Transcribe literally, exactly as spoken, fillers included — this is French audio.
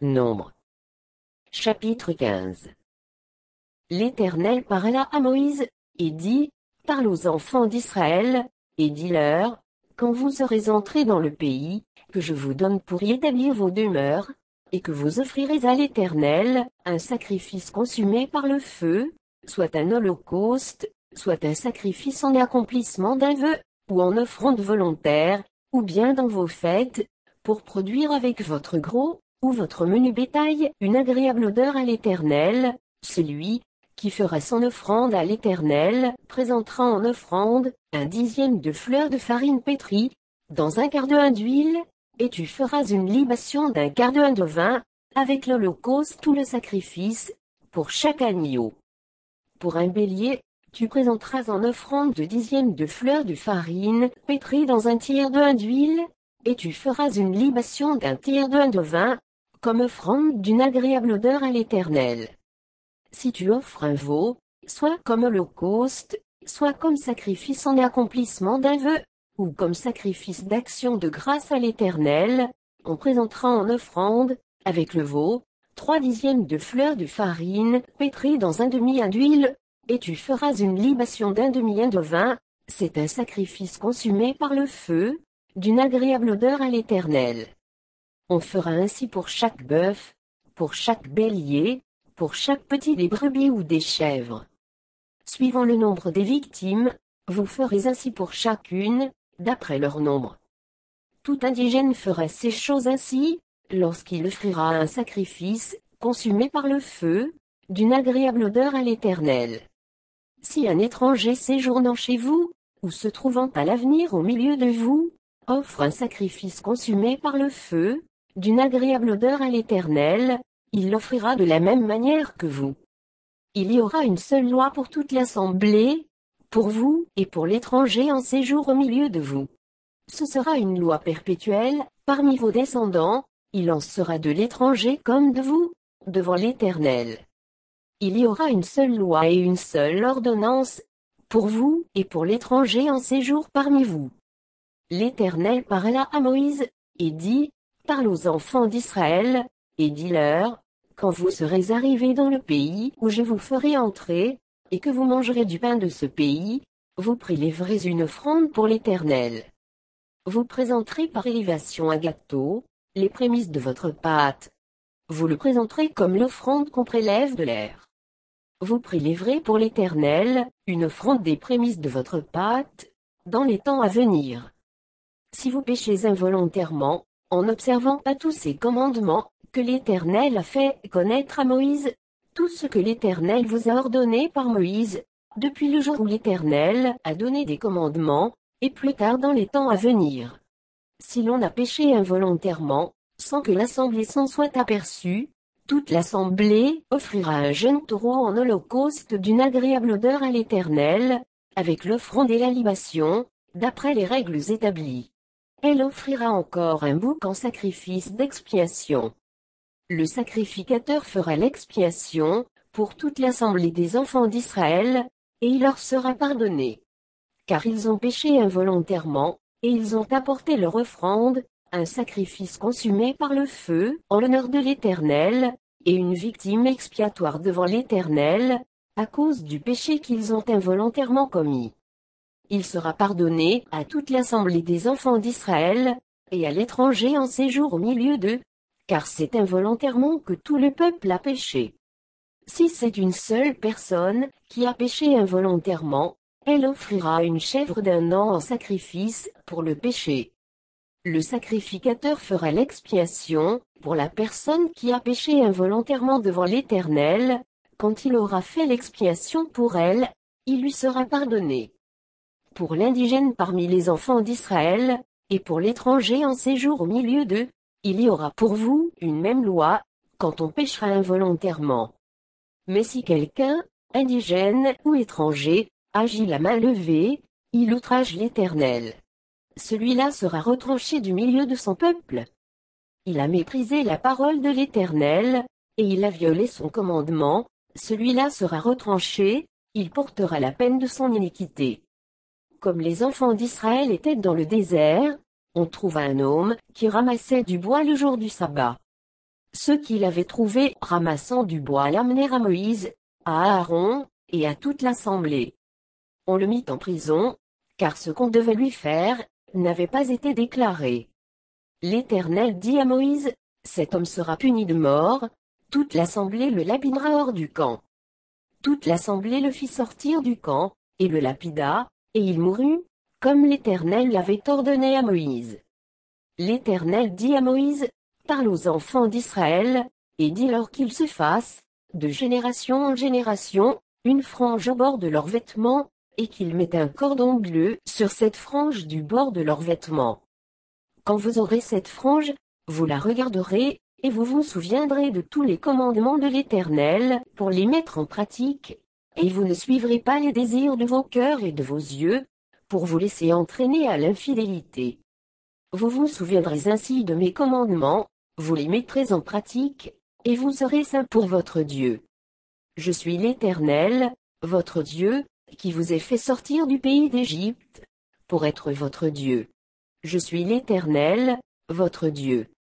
Nombre. Chapitre quinze. L'Éternel parla à Moïse, et dit, parle aux enfants d'Israël, et dis-leur, quand vous serez entrés dans le pays, que je vous donne pour y établir vos demeures, et que vous offrirez à l'Éternel, un sacrifice consumé par le feu, soit un holocauste, soit un sacrifice en accomplissement d'un vœu, ou en offrande volontaire, ou bien dans vos fêtes, pour produire avec votre gros, ou votre menu bétail, une agréable odeur à l'Éternel, celui qui fera son offrande à l'Éternel, présentera en offrande, un dixième de fleur de farine pétrie, dans un quart de hin d'huile, et tu feras une libation d'un quart de hin de vin, avec l'holocauste tout le sacrifice, pour chaque agneau. Pour un bélier, tu présenteras en offrande de dixième de fleur de farine, pétrie dans un tiers de hin d'huile, et tu feras une libation d'un tiers de hin de vin, comme offrande d'une agréable odeur à l'Éternel. Si tu offres un veau, soit comme holocauste, soit comme sacrifice en accomplissement d'un vœu, ou comme sacrifice d'action de grâce à l'Éternel, on présentera en offrande, avec le veau, trois dixièmes de fleur de farine, pétrie dans un demi-hin d'huile, et tu feras une libation d'un demi-hin de vin, c'est un sacrifice consumé par le feu, d'une agréable odeur à l'Éternel. On fera ainsi pour chaque bœuf, pour chaque bélier, pour chaque petit des brebis ou des chèvres. Suivant le nombre des victimes, vous ferez ainsi pour chacune, d'après leur nombre. Tout indigène fera ces choses ainsi, lorsqu'il offrira un sacrifice, consumé par le feu, d'une agréable odeur à l'Éternel. Si un étranger séjournant chez vous, ou se trouvant à l'avenir au milieu de vous, offre un sacrifice consumé par le feu, d'une agréable odeur à l'Éternel, il l'offrira de la même manière que vous. Il y aura une seule loi pour toute l'assemblée, pour vous et pour l'étranger en séjour au milieu de vous. Ce sera une loi perpétuelle, parmi vos descendants, il en sera de l'étranger comme de vous, devant l'Éternel. Il y aura une seule loi et une seule ordonnance, pour vous et pour l'étranger en séjour parmi vous. L'Éternel parla à Moïse, et dit, parle aux enfants d'Israël, et dis-leur, quand vous serez arrivés dans le pays où je vous ferai entrer, et que vous mangerez du pain de ce pays, vous prélèverez une offrande pour l'Éternel. Vous présenterez par élévation un gâteau, les prémices de votre pâte. Vous le présenterez comme l'offrande qu'on prélève de l'air. Vous prélèverez pour l'Éternel, une offrande des prémices de votre pâte, dans les temps à venir. Si vous péchez involontairement, en n'observant pas tous ces commandements, que l'Éternel a fait connaître à Moïse, tout ce que l'Éternel vous a ordonné par Moïse, depuis le jour où l'Éternel a donné des commandements, et plus tard dans les temps à venir. Si l'on a péché involontairement, sans que l'assemblée s'en soit aperçue, toute l'assemblée offrira un jeune taureau en holocauste d'une agréable odeur à l'Éternel, avec l'offrande et la libation, d'après les règles établies. Elle offrira encore un bouc en sacrifice d'expiation. Le sacrificateur fera l'expiation, pour toute l'assemblée des enfants d'Israël, et il leur sera pardonné. Car ils ont péché involontairement, et ils ont apporté leur offrande, un sacrifice consumé par le feu, en l'honneur de l'Éternel, et une victime expiatoire devant l'Éternel, à cause du péché qu'ils ont involontairement commis. Il sera pardonné à toute l'assemblée des enfants d'Israël, et à l'étranger en séjour au milieu d'eux, car c'est involontairement que tout le peuple a péché. Si c'est une seule personne qui a péché involontairement, elle offrira une chèvre d'un an en sacrifice pour le péché. Le sacrificateur fera l'expiation pour la personne qui a péché involontairement devant l'Éternel. Quand il aura fait l'expiation pour elle, il lui sera pardonné. Pour l'indigène parmi les enfants d'Israël, et pour l'étranger en séjour au milieu d'eux, il y aura pour vous une même loi, quand on péchera involontairement. Mais si quelqu'un, indigène ou étranger, agit la main levée, il outrage l'Éternel. Celui-là sera retranché du milieu de son peuple. Il a méprisé la parole de l'Éternel, et il a violé son commandement, celui-là sera retranché, il portera la peine de son iniquité. Comme les enfants d'Israël étaient dans le désert, on trouva un homme qui ramassait du bois le jour du sabbat. ceux qu'il avait trouvés ramassant du bois l'amenèrent à Moïse, à Aaron, et à toute l'assemblée. On le mit en prison, car ce qu'on devait lui faire, n'avait pas été déclaré. L'Éternel dit à Moïse, cet homme sera puni de mort, toute l'assemblée le lapidera hors du camp. Toute l'assemblée le fit sortir du camp, et le lapida, et il mourut, comme l'Éternel l'avait ordonné à Moïse. L'Éternel dit à Moïse, parle aux enfants d'Israël, et dis-leur qu'ils se fassent, de génération en génération, une frange au bord de leurs vêtements, et qu'ils mettent un cordon bleu sur cette frange du bord de leurs vêtements. Quand vous aurez cette frange, vous la regarderez, et vous vous souviendrez de tous les commandements de l'Éternel, pour les mettre en pratique, et vous ne suivrez pas les désirs de vos cœurs et de vos yeux, pour vous laisser entraîner à l'infidélité. Vous vous souviendrez ainsi de mes commandements, vous les mettrez en pratique, et vous serez saints pour votre Dieu. Je suis l'Éternel, votre Dieu, qui vous ai fait sortir du pays d'Égypte, pour être votre Dieu. Je suis l'Éternel, votre Dieu.